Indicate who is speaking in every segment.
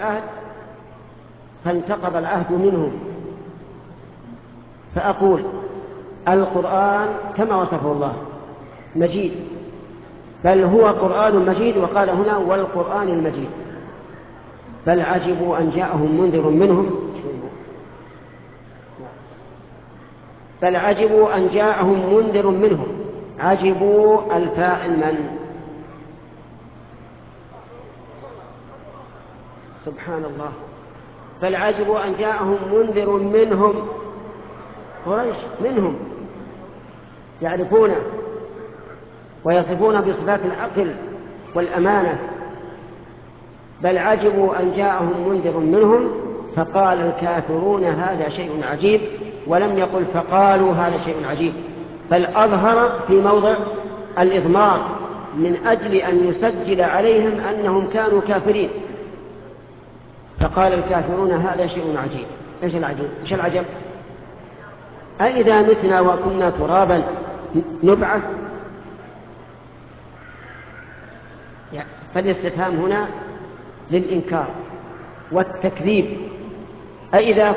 Speaker 1: العهد فانتقض العهد منهم، فأقول القرآن كما وصفه الله مجيد، بل هو قرآن مجيد، وقال هنا والقرآن المجيد. بل عجبوا أن جاءهم منذر منهم، بل عجبوا أن جاءهم منذر منهم. عجبوا الفاعل من؟ سبحان الله. بل عجبوا أن جاءهم منذر منهم، قريش منهم يعرفون ويصفون بصفات العقل والأمانة. بل عجبوا أن جاءهم منذر منهم، فقال الكافرون هذا شيء عجيب، ولم يقل فقالوا هذا شيء عجيب، بل أظهر في موضع الإضمار من أجل أن يسجل عليهم أنهم كانوا كافرين. فقال الكافرون هذا شيء عجيب. إيش العجيب؟ إيش العجب؟ أإذا متنا وكنا ترابا نبعث؟ فالاستفهام هنا للإنكار والتكذيب. أإذا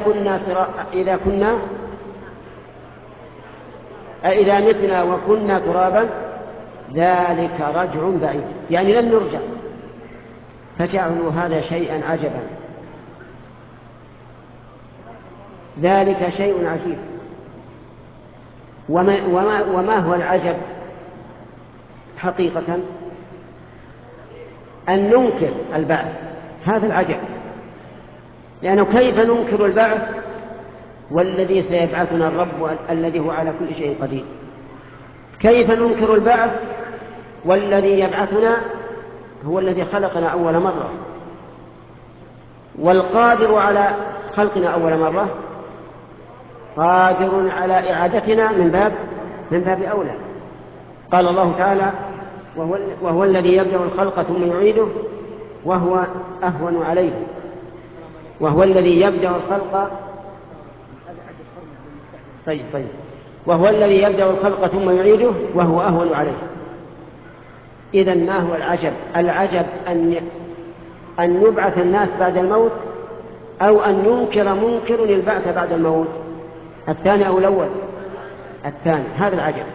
Speaker 1: متنا وكنا ترابا ذلك رجع بعيد، يعني لن نرجع. فجعلوا هذا شيئا عجبا، ذلك شيء عجيب. وما هو العجب حقيقة؟ أن ننكر البعث، هذا العجب. لأنه كيف ننكر البعث والذي سيبعثنا الرب الذي هو على كل شيء قدير؟ كيف ننكر البعث والذي يبعثنا هو الذي خلقنا أول مرة، والقادر على خلقنا أول مرة قادر على إعادتنا من باب أولى. قال الله تعالى وهو الذي يبدأ الخلق ثم يعيده وهو أهون عليه. وهو الذي يبدأ الخلق وهو الذي يبدأ الخلق ثم يعيده وهو أهون عليه. إذن ما هو العجب؟ العجب أن يبعث الناس بعد الموت، أو أن ينكر منكر البعث بعد الموت. الثاني أو الأول؟ الثاني. هذا العجب.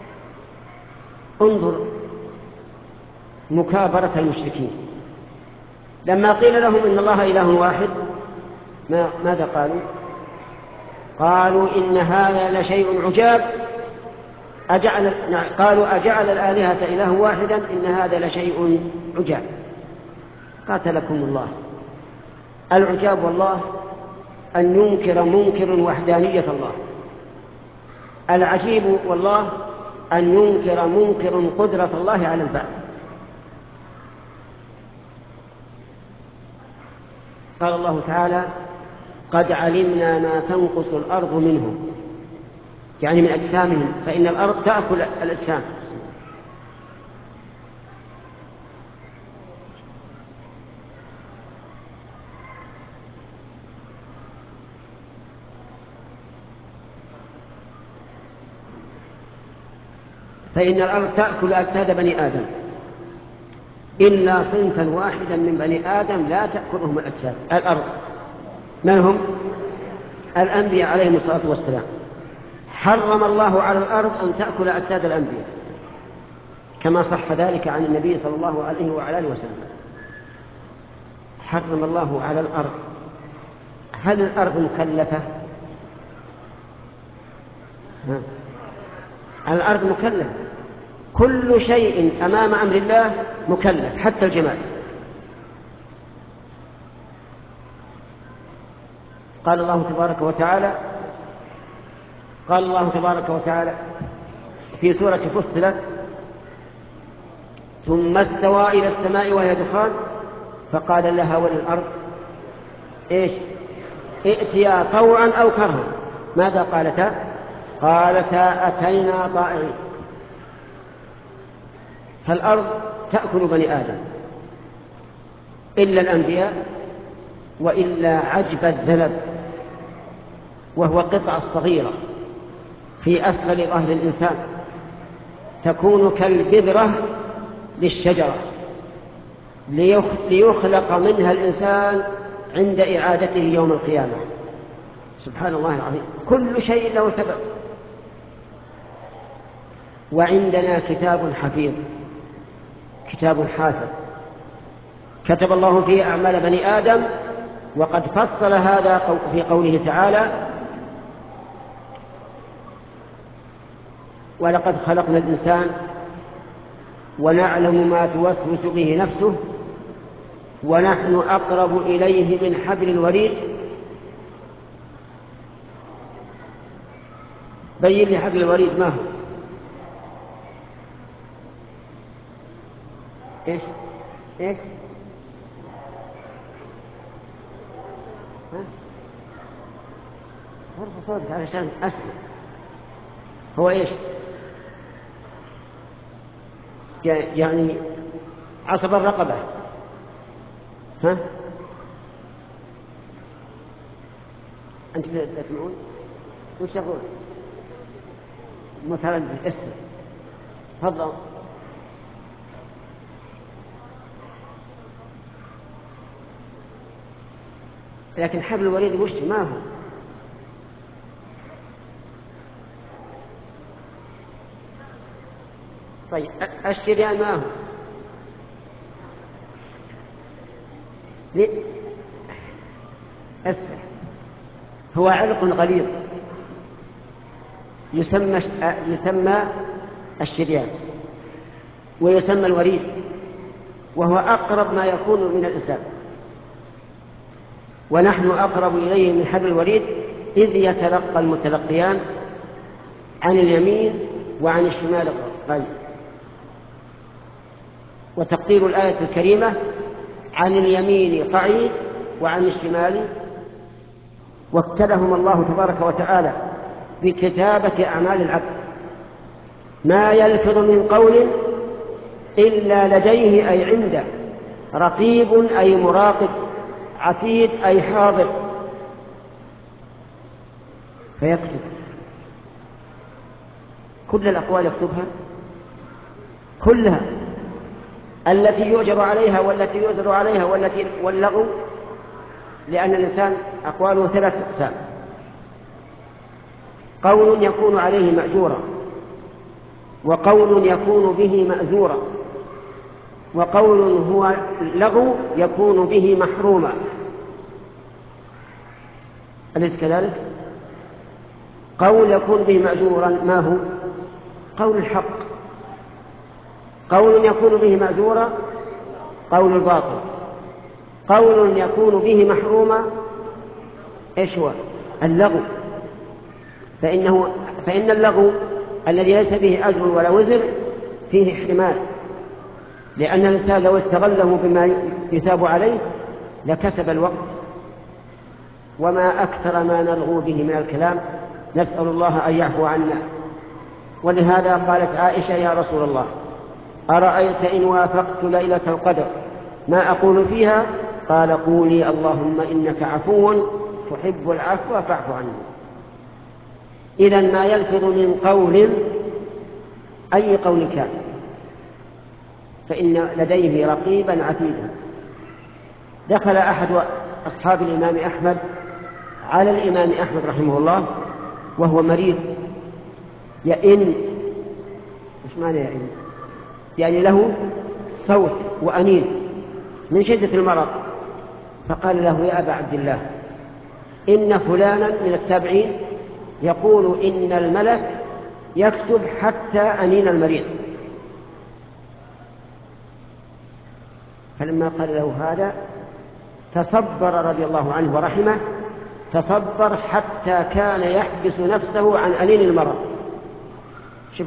Speaker 1: انظر مكابرة المشركين لما قيل لهم إن الله إله واحد، ماذا قالوا؟ قالوا إن هذا لشيء عجاب. قالوا أجعل الآلهة إله واحدا إن هذا لشيء عجاب. قاتلكم الله. العجاب والله أن ينكر منكر وحدانية الله. العجيب والله أن ينكر منكر قدرة الله على البعث. قال الله تعالى قد علمنا ما تنقص الأرض منهم، يعني من أجسامهم، فإن الأرض تأكل الأجسام. فإن الأرض تأكل أجساد بني آدم إلا صنفا واحدا من بني آدم لا تأكلهم الأجساد. الأرض من هم؟ الأنبياء عليهم الصلاة والسلام. حرم الله على الأرض أن تأكل أجساد الأنبياء، كما صح ذلك عن النبي صلى الله عليه وعلى آله وسلم. حرم الله على الأرض. هل الأرض مكلفة؟ الأرض مكلفة. كل شيء أمام أمر الله مكلف، حتى الجمال. قال الله تبارك وتعالى في سورة فصلت ثم استوى إلى السماء وهي دخان فقال لها وللأرض إيش؟ ائتيا طوعا أو كرها. ماذا قالتا؟ قالتا أتينا طائعين. فالأرض تأكل بني آدم إلا الأنبياء، وإلا عجب الذنب، وهو قطعة صغيرة في أسفل ظهر الإنسان تكون كالبذرة للشجرة ليخلق منها الإنسان عند إعادته يوم القيامة. سبحان الله العظيم، كل شيء له سبب. وعندنا كتاب حفيظ، كتاب حافظ كتب الله فيه أعمال بني آدم، وقد فصل هذا في قوله تعالى: ولقد خلقنا الإنسان ونعلم ما توسوس به نفسه ونحن أقرب إليه من حبل الوريد. بين لي حبل الوريد ما هو؟ إيش ارفع صوتك علشان أسمع. هو إيش؟ يعني عصب الرقبة. ها؟ أنت تسمعون؟ وش تقول؟ متردد. اسمع، تفضل. لكن حبل الوريد وش ما هو؟ طيب الشريان ما هو؟ أسفل. هو علق غليظ يسمى الشريان، ويسمى الوريد، وهو أقرب ما يكون من الإنسان. ونحن أقرب إليه من حبل الوريد إذ يتلقى المتلقيان عن اليمين وعن الشمال قريب. وتقدير الآية الكريمة: عن اليمين قعيد وعن الشمال. وابتلهم الله تبارك وتعالى بكتابة أعمال العبد، ما يلفظ من قول إلا لديه أي عنده رقيب أي مراقب، عتيد أي حاضر، فيكتب كل الأقوال، يكتبها كلها، التي يؤجر عليها والتي يؤذر عليها واللغو. لأن الإنسان أقواله 3 أقسام: قول يكون عليه مأجورا، وقول يكون به مأزورا، وقول هو لغو يكون به محروما. أليس كذلك؟ قول يكون به مأجورا ما هو؟ قول الحق. قول يكون به مأجورا قول الباطل. قول يكون به محروما إيش هو؟ اللغو. فإن اللغو الذي ليس به أجر ولا وزر فيه احتمال، لأن الإنسان لو استغله بما يثاب عليه لكسب الوقت. وما أكثر ما نلغو به من الكلام، نسأل الله أن يعفو عنا. ولهذا قالت عائشة: يا رسول الله، أرأيت إن وافقت ليلة القدر ما أقول فيها؟ قال: قولي اللهم إنك عفو تحب العفو فاعف عني. إذن ما يلفظ من قول، أي قول كان، فإن لديه رقيبا عتيدا. دخل أحد أصحاب الإمام أحمد على الإمام أحمد رحمه الله وهو مريض يئن. إيش معنى يئن؟ يعني له صوت وأنين من شدة المرض. فقال له: يا أبا عبد الله، إن فلانا من التابعين يقول إن الملك يكتب حتى أنين المريض. فلما قال له هذا تصبر رضي الله عنه ورحمه، تصبر حتى كان يحبس نفسه عن أنين المرض. شوف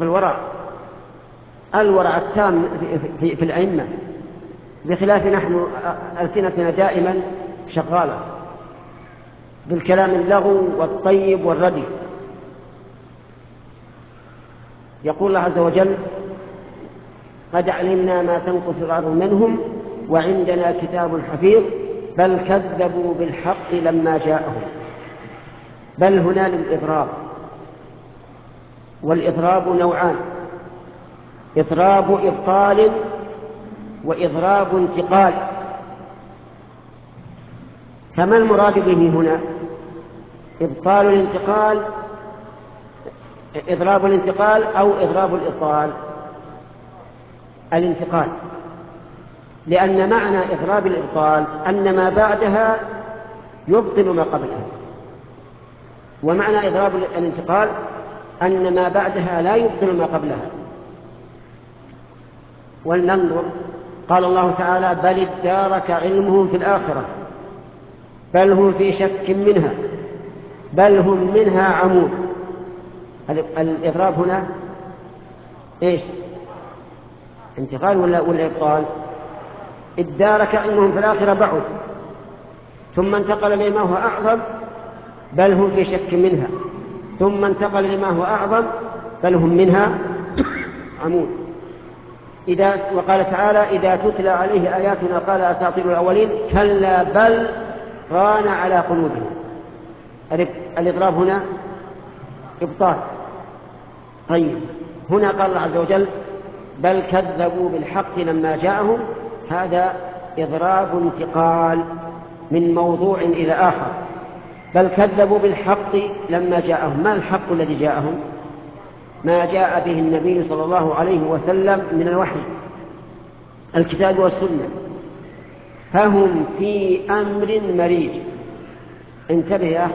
Speaker 1: الورع التام في الأئمة، بخلاف نحن ألسنتنا دائما شغالة بالكلام اللغو والطيب والردي. يقول الله عز وجل: قد علمنا ما تنقص الأرض منهم وعندنا كتاب حفيظ بل كذبوا بالحق لما جاءهم. بل هنا للإضراب، والإضراب نوعان: إضراب إبطال وإضراب انتقال. فما المراد به هنا؟ إبطال الانتقال، إضراب الانتقال أو إضراب الإبطال؟ الانتقال، لأن معنى إضراب الإبطال أن ما بعدها يبطل ما قبلها، ومعنى إضراب الانتقال أن ما بعدها لا يبطل ما قبلها. ولننظر، قال الله تعالى: بل ادارك علمهم في الآخرة بل هم في شك منها بل هم منها عمون. الإضراب هنا إيش؟ انتقال ولا إبطال؟ ادارك علمهم في الآخرة بعد، ثم انتقل لما هو أعظم بل هم في شك منها، ثم انتقل لما هو أعظم بل هم منها عمون. وقال تعالى: إذا تتلى عليه آياتنا قال أساطير الأولين كلا بل ران على قلوبهم. الإضراب هنا إبطال. طيب، هنا قال الله عز وجل: بل كذبوا بالحق لما جاءهم، هذا إضراب انتقال من موضوع إلى آخر. بل كذبوا بالحق لما جاءهم. ما الحق الذي جاءهم؟ ما جاء به النبي صلى الله عليه وسلم من الوحي، الكتاب والسنة، فهم في أمر مريج. انتبه يا أخي،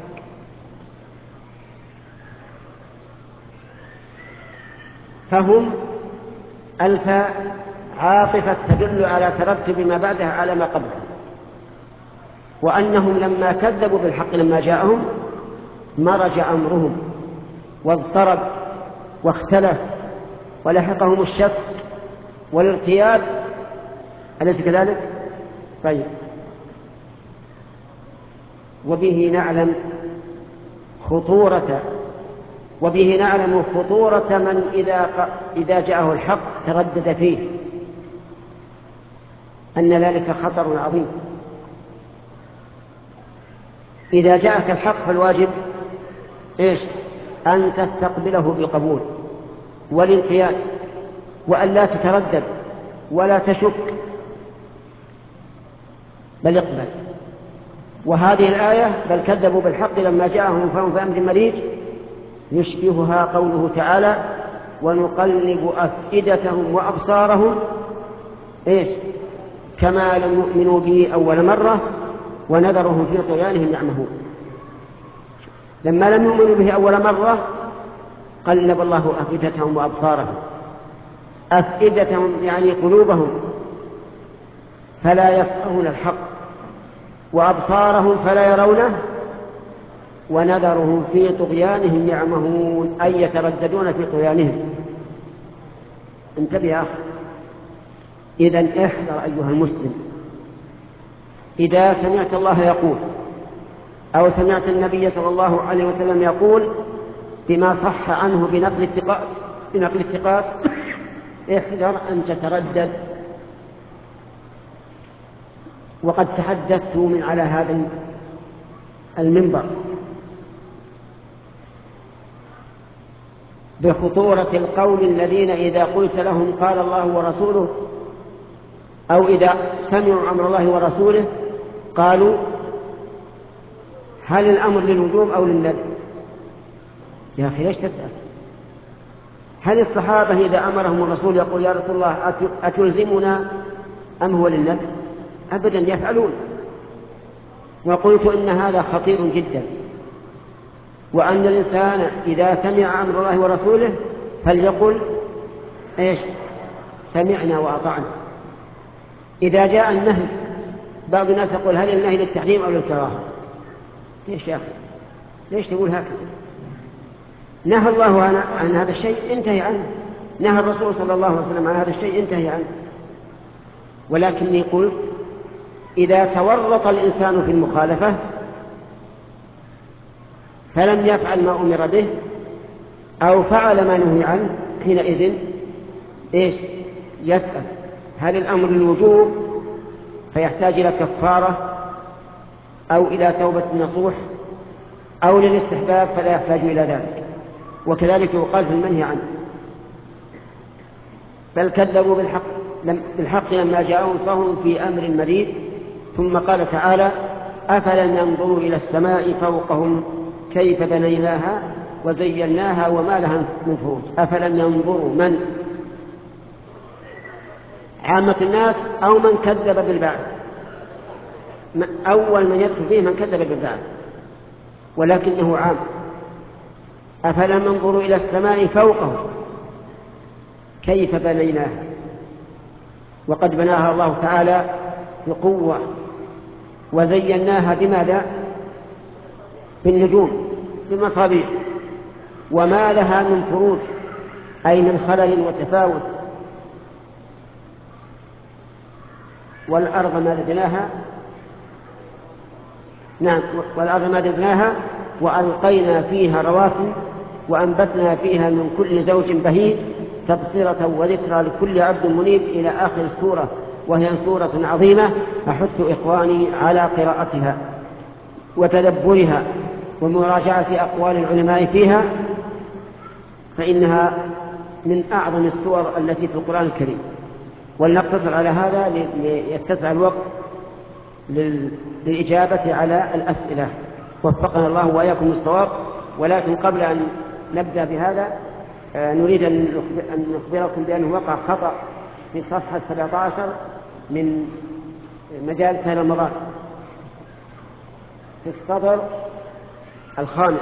Speaker 1: فهم الفاء عاطفة تدل على ترتب ما بعدها على ما قبلها، وأنهم لما كذبوا بالحق لما جاءهم مرج أمرهم واضطرب واختلف ولحقهم الشك والارتياب، أليس كذلك؟ طيب، وبه نعلم خطورة من إذا جاءه الحق تردد فيه، أن ذلك خطر عظيم. إذا جاءك الحق فالواجب إيش؟ أن تستقبله بالقبول والانقياد، وأن لا تتردد ولا تشك، بل اقبل. وهذه الآية بل كذبوا بالحق لما جاءهم فهم في أمر مريج يشبهها قوله تعالى: ونقلب أفئدتهم وأبصارهم إيش؟ كما لم يؤمنوا به أول مرة ونذرهم في طغيانهم يعمهون. لما لم يؤمنوا به أول مرة قلب الله أفئدتهم وأبصارهم. أفئدتهم يعني قلوبهم فلا يفقهون الحق، وأبصارهم فلا يرونه، ونذرهم في طغيانهم يعمهون، أي يترددون في طغيانهم. انتبه يا أخي، إذن احذر أيها المسلم، إذا سمعت الله يقول أو سمعت النبي صلى الله عليه وسلم يقول بما صح عنه بنقل الثقات احذر أن تتردد. وقد تحدثت من على هذا المنبر بخطورة القول الذين إذا قلت لهم قال الله ورسوله، أو إذا سمعوا أمر الله ورسوله قالوا هل الأمر للوجوب أو للندب؟ يا أخي ليش تسأل؟ هل الصحابة إذا أمرهم الرسول يقول يا رسول الله أتلزمنا أم هو للندب؟ أبدا، يفعلون. وقلت إن هذا خطير جدا، وأن الإنسان إذا سمع أمر الله ورسوله فليقل إيش؟ سمعنا وأطعنا. إذا جاء النهي بعض الناس يقول هل النهي للتحريم أو للكراهة؟ ليش يا أخي؟ ليش تقول هكذا؟ نهى الله عن هذا الشيء انتهي عنه، نهى الرسول صلى الله عليه وسلم عن هذا الشيء انتهي عنه. ولكني قلت إذا تورط الإنسان في المخالفة فلم يفعل ما أمر به أو فعل ما نهي عنه، حينئذ إيش؟ يسأل هل الأمر للوجوب فيحتاج إلى كفارة أو إلى توبة نصوح، أو للاستحباب فلا يحتاج إلى ذلك. وكذلك يقال في المنهي عنه. بل كذبوا بالحق لما جاءهم فهم في أمر مريج. ثم قال تعالى: أفلم ينظروا إلى السماء فوقهم كيف بنيناها وزيناها وما لها من فروج. أفلم ينظروا من؟ عامة الناس أو من كذب بالبعث؟ أول من يدخل فيه من كذب بالبعث، ولكنه عام. أفلم ينظروا إلى السماء فوقهم كيف بنيناها، وقد بناها الله تعالى بقوة، وزيناها بماذا؟ بالنجوم، بالمصابيح، وما لها من فروج أي من خلل وتفاوت. والأرض مددناها، نعم، والأرض مددناها وألقينا فيها رواسي وأنبتنا فيها من كل زوج بهيج تبصرة وذكرى لكل عبد منيب إلى آخر السورة، وهي سورة عظيمة. أحث إخواني على قراءتها وتدبرها ومراجعة أقوال العلماء فيها، فإنها من أعظم السور التي في القرآن الكريم. ولنقتصر على هذا ليتسع الوقت للإجابة على الأسئلة، وفقنا الله وإياكم الصواب. ولكن قبل أن نبدأ بهذا نريد أن نخبركم بأنه وقع خطأ في صفحة 17 من مجالس رمضان في الصدر الخامس.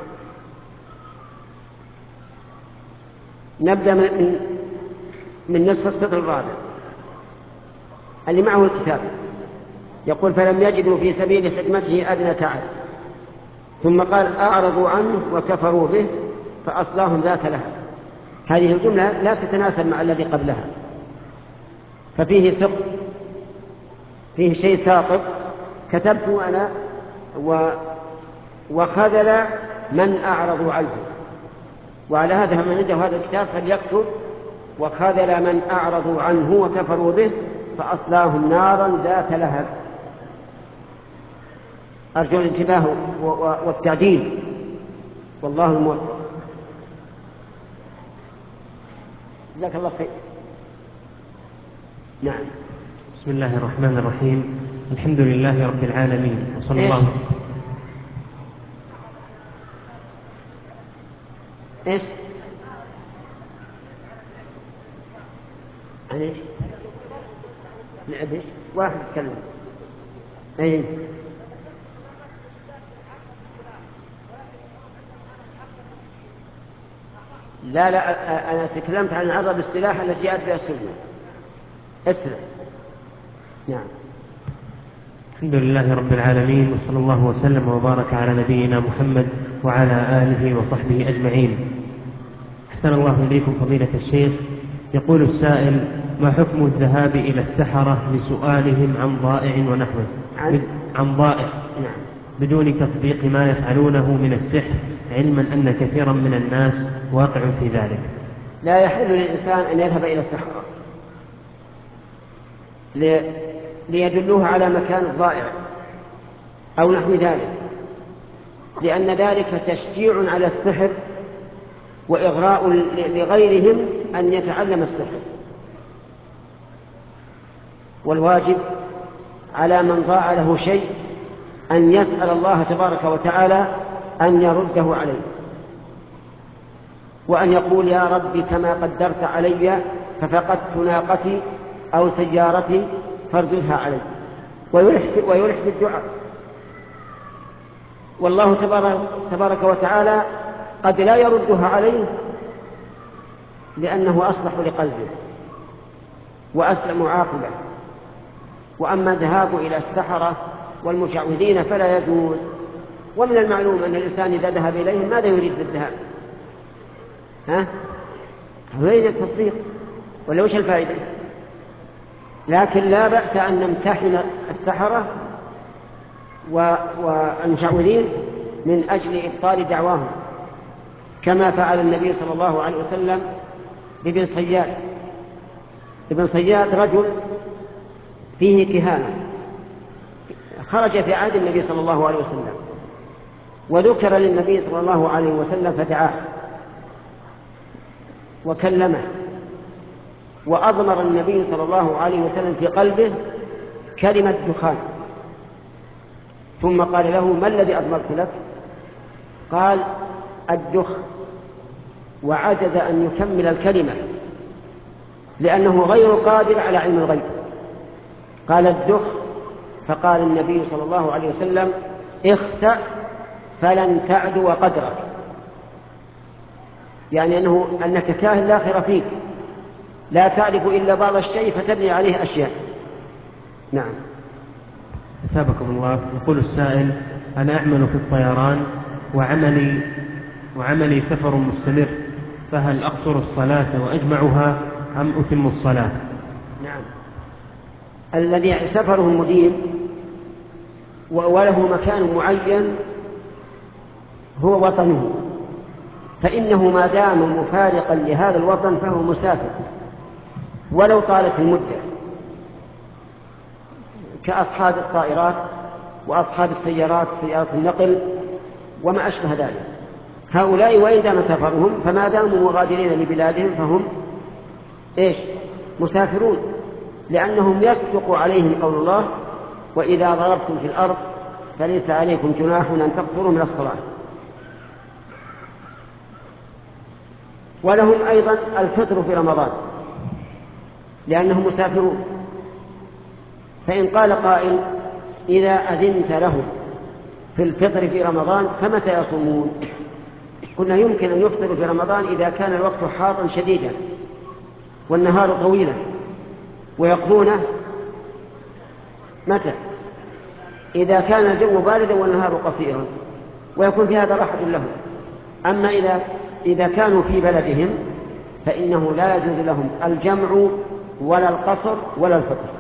Speaker 1: نبدأ من نصف السطر الرابع اللي معه الكتاب. يقول: فلم يجدوا في سبيل خدمته أدنى تعب، ثم قال: أعرضوا عنه وكفروا به فأصلاهم ذات لها. هذه الجملة لا تتناسب مع الذي قبلها، ففيه سقط، فيه شيء ساقط كتبت أنا وخذل من أعرضوا عنه. وعلى هذا من عنده هذا الكتاب فليكتب: وخذل من أعرضوا عنه وكفروا به فأصلاهم نارا ذات لهب. أرجو الانتباه والتعديل، والله الموفق. جزاك الله خير. نعم.
Speaker 2: بسم الله الرحمن الرحيم. الحمد لله رب العالمين، وصلى الله.
Speaker 1: ايش؟ ايش؟ واحد يتكلم. اي لا أنا تكلمت عن عرض السلاح التي جاءت بها السنة. اسلم. نعم.
Speaker 2: الحمد لله رب العالمين، وصلى الله وسلم وبارك على نبينا محمد وعلى آله وصحبه أجمعين. أحسن الله إليكم فضيلة الشيخ. يقول السائل: ما حكم الذهاب إلى السحرة لسؤالهم عن ضائع ونحوه؟ عن ضائع،
Speaker 1: نعم،
Speaker 2: بدون تصديق ما يفعلونه من السحر، علما أن كثيرا من الناس واقع في ذلك.
Speaker 1: لا يحل للإنسان أن يذهب إلى السحرة ليدلوه على مكان الضائع أو نحو ذلك، لأن ذلك تشجيع على السحر وإغراء لغيرهم أن يتعلم السحر. والواجب على من ضاع له شيء أن يسأل الله تبارك وتعالى أن يرده عليه، وأن يقول: يا رب كما قدرت علي ففقدت ناقتي أو سيارتي فارددها علي، ويلح بالدعاء. والله تبارك وتعالى قد لا يردها عليه لأنه أصلح لقلبه وأسلم عاقبة. وأما الذهاب إلى السحرة والمشعوذين فلا يجوز. ومن المعلوم أن الإنسان إذا ذهب إليهم ماذا يريد بالذهاب؟ يريد التصديق ولا وش الفائدة؟ لكن لا بأس أن نمتحن السحرة والمشعوذين من أجل إبطال دعواهم، كما فعل النبي صلى الله عليه وسلم بابن صياد. ابن صياد رجل فيه كهانة، خرج في عهد النبي صلى الله عليه وسلم، وذكر للنبي صلى الله عليه وسلم فدعاه وكلمه، وأضمر النبي صلى الله عليه وسلم في قلبه كلمة دخان، ثم قال له: ما الذي أضمرت لك؟ قال: الدخ، وعجز أن يكمل الكلمة لأنه غير قادر على علم الغيب. قال: الدخ. فقال النبي صلى الله عليه وسلم: اخسأ فلن تعدو قدرك، يعني أنك كاهن لا خير فيك، لا تعرف إلا بعض الشيء فتبني عليه أشياء. نعم.
Speaker 2: أثابكم الله. يقول السائل: أنا أعمل في الطيران وعملي سفر مستمر، فهل أقصر الصلاة وأجمعها أم أتم الصلاة؟
Speaker 1: نعم. الذي سفره مديم وله مكان معين هو وطنه، فإنه ما دام مفارقا لهذا الوطن فهو مسافر ولو طالت المدة، كأصحاب الطائرات وأصحاب السيارات، سيارات النقل وما أشبه ذلك. هؤلاء وإن دام سفرهم فما داموا مغادرين لبلادهم فهم مسافرون، لأنهم يصدق عليهم قول الله: وإذا ضربتم في الأرض فليس عليكم جناح أن تقصروا من الصلاة. ولهم أيضا الفطر في رمضان لأنهم مسافرون. فإن قال قائل: إذا أذنت لهم في الفطر في رمضان فمتى يصومون؟ قلنا: يمكن أن يفطروا في رمضان إذا كان الوقت حارا شديدا والنهار طويلا، ويقضونه متى؟ إذا كان الجو باردا والنهار قصيرا، ويكون في هذا راحة لهم. أما إذا كانوا في بلدهم فإنه لا يجوز لهم الجمع ولا القصر ولا الفطر.